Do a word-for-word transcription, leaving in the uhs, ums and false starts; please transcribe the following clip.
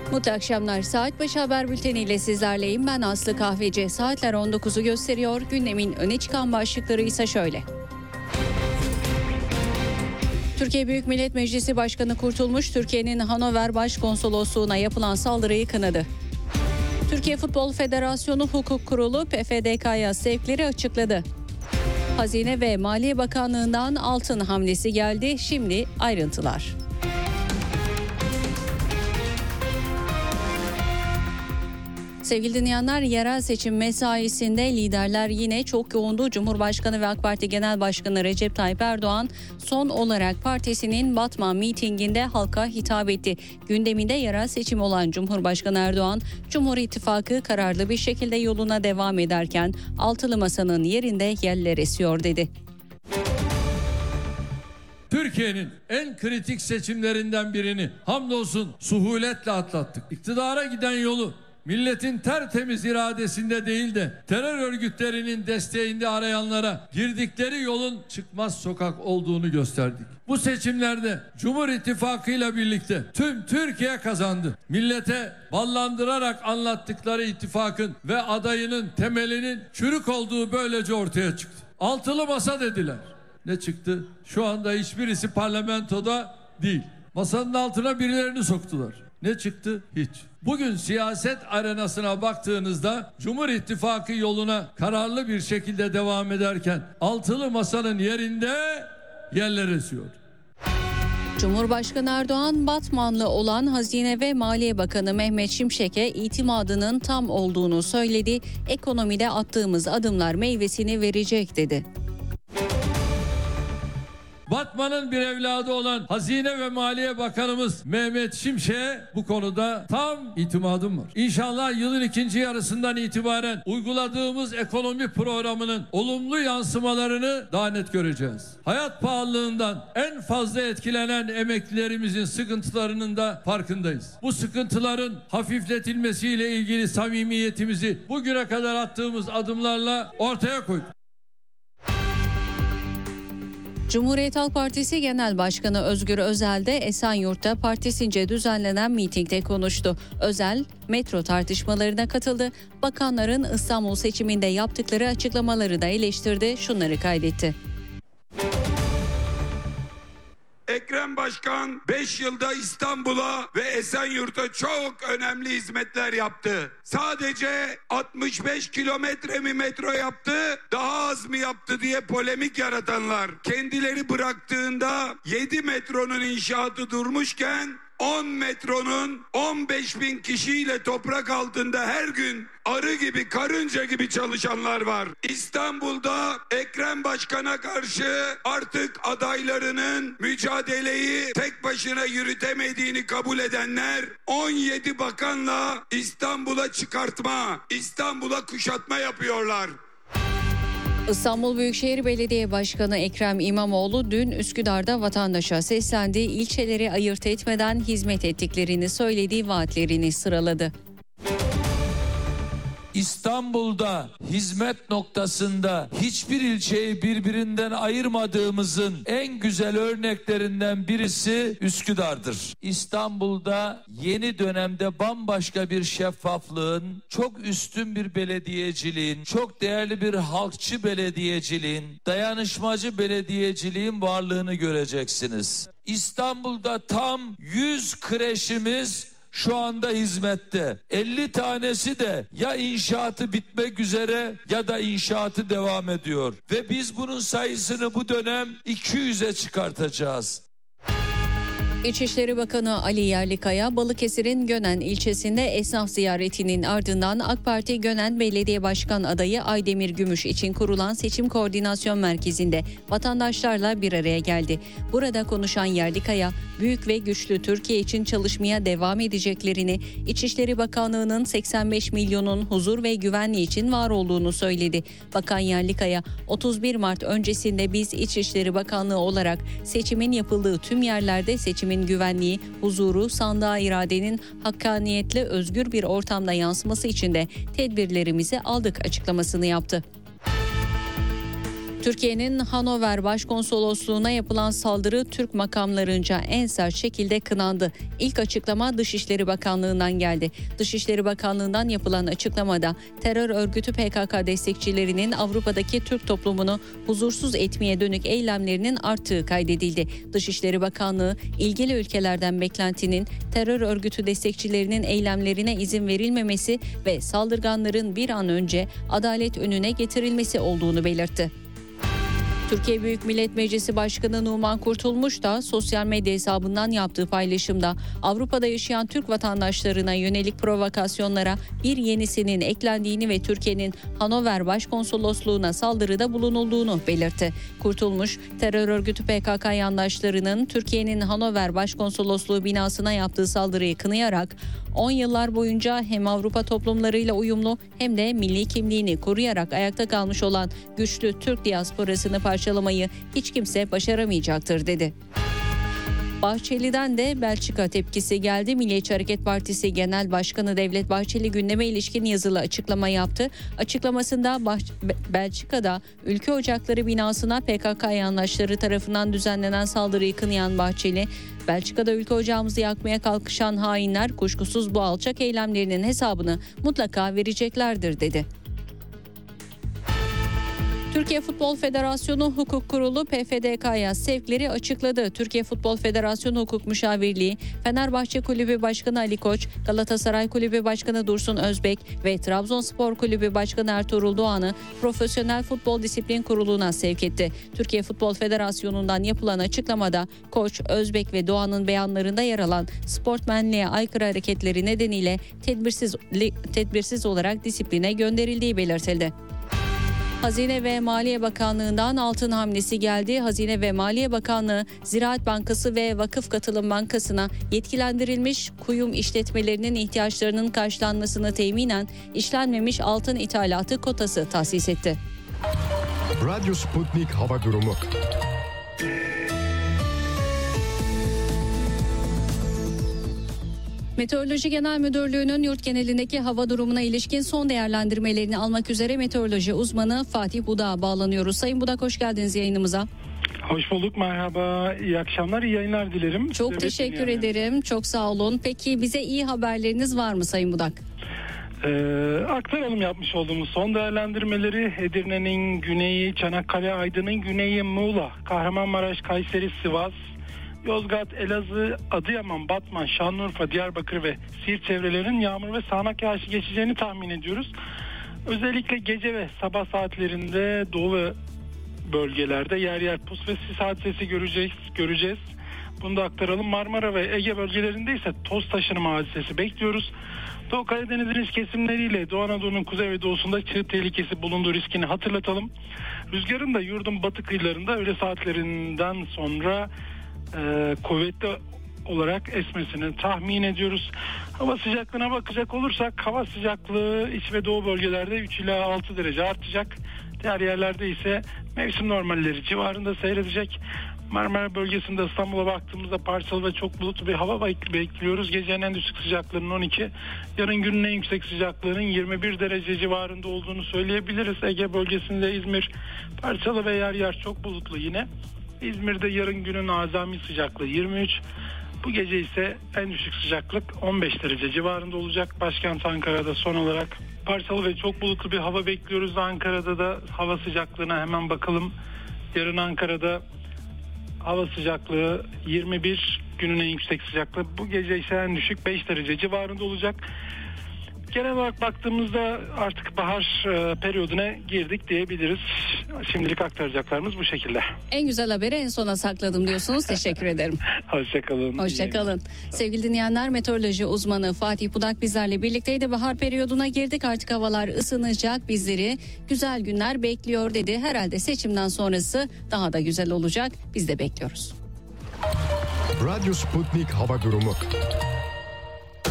Mutlu akşamlar. Saat başı haber bülteniyle sizlerleyim. Ben Aslı Kahveci. Saatler on dokuzu gösteriyor. Gündemin öne çıkan başlıkları ise şöyle. Türkiye Büyük Millet Meclisi Başkanı Kurtulmuş, Türkiye'nin Hanover Başkonsolosluğu'na yapılan saldırıyı kınadı. Türkiye Futbol Federasyonu Hukuk Kurulu P F D K'ya sevkleri açıkladı. Hazine ve Maliye Bakanlığı'ndan altın hamlesi geldi. Şimdi ayrıntılar. Sevgili dinleyenler, yerel seçim mesaisinde liderler yine çok yoğundu. Cumhurbaşkanı ve AK Parti Genel Başkanı Recep Tayyip Erdoğan son olarak partisinin Batman mitinginde halka hitap etti. Gündeminde yerel seçim olan Cumhurbaşkanı Erdoğan, Cumhur İttifakı kararlı bir şekilde yoluna devam ederken altılı masanın yerinde yeller esiyor dedi. Türkiye'nin en kritik seçimlerinden birini hamdolsun suhuletle atlattık. İktidara giden yolu milletin tertemiz iradesinde değil de terör örgütlerinin desteğinde arayanlara girdikleri yolun çıkmaz sokak olduğunu gösterdik. Bu seçimlerde Cumhur İttifakı ile birlikte tüm Türkiye kazandı. Millete ballandırarak anlattıkları ittifakın ve adayının temelinin çürük olduğu böylece ortaya çıktı. Altılı masa dediler. Ne çıktı? Şu anda hiçbirisi parlamentoda değil. Masanın altına birilerini soktular. Ne çıktı? Hiç. Bugün siyaset arenasına baktığınızda Cumhur İttifakı yoluna kararlı bir şekilde devam ederken altılı masanın yerinde yerler esiyor. Cumhurbaşkanı Erdoğan, Batmanlı olan Hazine ve Maliye Bakanı Mehmet Şimşek'e itimadının tam olduğunu söyledi. Ekonomide attığımız adımlar meyvesini verecek dedi. Batman'ın bir evladı olan Hazine ve Maliye Bakanımız Mehmet Şimşek'e bu konuda tam itimadım var. İnşallah yılın ikinci yarısından itibaren uyguladığımız ekonomi programının olumlu yansımalarını daha net göreceğiz. Hayat pahalılığından en fazla etkilenen emeklilerimizin sıkıntılarının da farkındayız. Bu sıkıntıların hafifletilmesiyle ilgili samimiyetimizi bugüne kadar attığımız adımlarla ortaya koyduk. Cumhuriyet Halk Partisi Genel Başkanı Özgür Özel de Esenyurt'ta partisince düzenlenen mitingde konuştu. Özel, metro tartışmalarına katıldı. Bakanların İstanbul seçiminde yaptıkları açıklamaları da eleştirdi. Şunları kaydetti. Ekrem Başkan beş yılda İstanbul'a ve Esenyurt'a çok önemli hizmetler yaptı. Sadece altmış beş kilometre mi metro yaptı, daha az mı yaptı diye polemik yaratanlar, kendileri bıraktığında yedi metronun inşaatı durmuşken on metronun on beş bin kişiyle toprak altında her gün arı gibi, karınca gibi çalışanlar var. İstanbul'da Ekrem Başkan'a karşı artık adaylarının mücadeleyi tek başına yürütemediğini kabul edenler on yedi bakanla İstanbul'a çıkartma, İstanbul'a kuşatma yapıyorlar. İstanbul Büyükşehir Belediye Başkanı Ekrem İmamoğlu dün Üsküdar'da vatandaşa seslendi. İlçeleri ayırt etmeden hizmet ettiklerini söylediği vaatlerini sıraladı. İstanbul'da hizmet noktasında hiçbir ilçeyi birbirinden ayırmadığımızın en güzel örneklerinden birisi Üsküdar'dır. İstanbul'da yeni dönemde bambaşka bir şeffaflığın, çok üstün bir belediyeciliğin, çok değerli bir halkçı belediyeciliğin, dayanışmacı belediyeciliğin varlığını göreceksiniz. İstanbul'da tam yüz kreşimiz şu anda hizmette. elli tanesi de ya inşaatı bitmek üzere ya da inşaatı devam ediyor. Ve biz bunun sayısını bu dönem iki yüze çıkartacağız. İçişleri Bakanı Ali Yerlikaya, Balıkesir'in Gönen ilçesinde esnaf ziyaretinin ardından AK Parti Gönen Belediye Başkan adayı Aydemir Gümüş için kurulan Seçim Koordinasyon Merkezi'nde vatandaşlarla bir araya geldi. Burada konuşan Yerlikaya, büyük ve güçlü Türkiye için çalışmaya devam edeceklerini, İçişleri Bakanlığı'nın seksen beş milyonun huzur ve güvenliği için var olduğunu söyledi. Bakan Yerlikaya, otuz bir Mart öncesinde biz İçişleri Bakanlığı olarak seçimin yapıldığı tüm yerlerde seçim güvenliği, huzuru, sandığa iradenin hakkaniyetli, özgür bir ortamda yansıması için de tedbirlerimizi aldık açıklamasını yaptı. Türkiye'nin Hannover Başkonsolosluğu'na yapılan saldırı Türk makamlarınca en sert şekilde kınandı. İlk açıklama Dışişleri Bakanlığı'ndan geldi. Dışişleri Bakanlığı'ndan yapılan açıklamada terör örgütü P K K destekçilerinin Avrupa'daki Türk toplumunu huzursuz etmeye dönük eylemlerinin arttığı kaydedildi. Dışişleri Bakanlığı ilgili ülkelerden beklentinin terör örgütü destekçilerinin eylemlerine izin verilmemesi ve saldırganların bir an önce adalet önüne getirilmesi olduğunu belirtti. Türkiye Büyük Millet Meclisi Başkanı Numan Kurtulmuş da sosyal medya hesabından yaptığı paylaşımda Avrupa'da yaşayan Türk vatandaşlarına yönelik provokasyonlara bir yenisinin eklendiğini ve Türkiye'nin Hannover Başkonsolosluğu'na saldırıda bulunulduğunu belirtti. Kurtulmuş, terör örgütü P K K yandaşlarının Türkiye'nin Hannover Başkonsolosluğu binasına yaptığı saldırıyı kınayarak on yıllar boyunca hem Avrupa toplumlarıyla uyumlu hem de milli kimliğini koruyarak ayakta kalmış olan güçlü Türk diasporasını parçalamayı hiç kimse başaramayacaktır dedi. Bahçeli'den de Belçika tepkisi geldi. Milliyetçi Hareket Partisi Genel Başkanı Devlet Bahçeli gündeme ilişkin yazılı açıklama yaptı. Açıklamasında Bah- Belçika'da Ülke Ocakları binasına P K K yandaşları tarafından düzenlenen saldırıyı kınayan Bahçeli, Belçika'da ülke ocağımızı yakmaya kalkışan hainler kuşkusuz bu alçak eylemlerinin hesabını mutlaka vereceklerdir dedi. Türkiye Futbol Federasyonu Hukuk Kurulu P F D K'ya sevkleri açıkladı. Türkiye Futbol Federasyonu Hukuk Müşavirliği, Fenerbahçe Kulübü Başkanı Ali Koç, Galatasaray Kulübü Başkanı Dursun Özbek ve Trabzonspor Kulübü Başkanı Ertuğrul Doğan'ı Profesyonel Futbol Disiplin Kurulu'na sevk etti. Türkiye Futbol Federasyonu'ndan yapılan açıklamada Koç, Özbek ve Doğan'ın beyanlarında yer alan sportmenliğe aykırı hareketleri nedeniyle tedbirsiz, tedbirsiz olarak disipline gönderildiği belirtildi. Hazine ve Maliye Bakanlığı'ndan altın hamlesi geldi. Hazine ve Maliye Bakanlığı, Ziraat Bankası ve Vakıf Katılım Bankası'na yetkilendirilmiş kuyum işletmelerinin ihtiyaçlarının karşılanmasını teminen işlenmemiş altın ithalatı kotası tahsis etti. Radyo Sputnik Hava Durumu. Meteoroloji Genel Müdürlüğü'nün yurt genelindeki hava durumuna ilişkin son değerlendirmelerini almak üzere meteoroloji uzmanı Fatih Budak'a bağlanıyoruz. Sayın Budak, hoş geldiniz yayınımıza. Hoş bulduk, merhaba, iyi akşamlar, iyi yayınlar dilerim. Çok Evet, teşekkür yani. ederim, çok sağ olun. Peki bize iyi haberleriniz var mı Sayın Budak? Ee, aktaralım yapmış olduğumuz son değerlendirmeleri. Edirne'nin güneyi, Çanakkale, Aydın'ın güneyi, Muğla, Kahramanmaraş, Kayseri, Sivas, Yozgat, Elazığ, Adıyaman, Batman, Şanlıurfa, Diyarbakır ve Siirt çevrelerinin yağmur ve sağanak yağışı geçeceğini tahmin ediyoruz. Özellikle gece ve sabah saatlerinde doğu ve bölgelerde yer yer pus ve sis hadisesi göreceğiz. göreceğiz. Bunu da aktaralım. Marmara ve Ege bölgelerinde ise toz taşınma hadisesi bekliyoruz. Doğu Karadeniz risk kesimleriyle Doğu Anadolu'nun kuzey ve doğusunda çığ tehlikesi bulunduğu riskini hatırlatalım. Rüzgarın da yurdun batı kıyılarında öğle saatlerinden sonra e, kuvvetli olarak esmesini tahmin ediyoruz. Hava sıcaklığına bakacak olursak hava sıcaklığı iç ve doğu bölgelerde üç ila altı derece artacak. Diğer yerlerde ise mevsim normalleri civarında seyredecek. Marmara bölgesinde İstanbul'a baktığımızda parçalı ve çok bulutlu bir hava bekliyoruz. Gecenin en düşük sıcaklığının on iki, yarın günün en yüksek sıcaklığının yirmi bir derece civarında olduğunu söyleyebiliriz. Ege bölgesinde İzmir parçalı ve yer yer çok bulutlu yine. İzmir'de yarın günün azami sıcaklığı yirmi üç. Bu gece ise en düşük sıcaklık on beş derece civarında olacak. Başkent Ankara'da son olarak parçalı ve çok bulutlu bir hava bekliyoruz. Ankara'da da hava sıcaklığına hemen bakalım. Yarın Ankara'da hava sıcaklığı yirmi bir, günün en yüksek sıcaklığı. Bu gece ise en düşük beş derece civarında olacak. Genel olarak baktığımızda artık bahar e, periyoduna girdik diyebiliriz. Şimdilik aktaracaklarımız bu şekilde. En güzel haberi en sona sakladım diyorsunuz. Teşekkür ederim. Hoşçakalın. Hoşçakalın. Sevgili dinleyenler, meteoroloji uzmanı Fatih Budak bizlerle birlikteydi. Bahar periyoduna girdik, artık havalar ısınacak, bizleri güzel günler bekliyor dedi. Herhalde seçimden sonrası daha da güzel olacak. Biz de bekliyoruz. Radyo Sputnik Hava Durumu.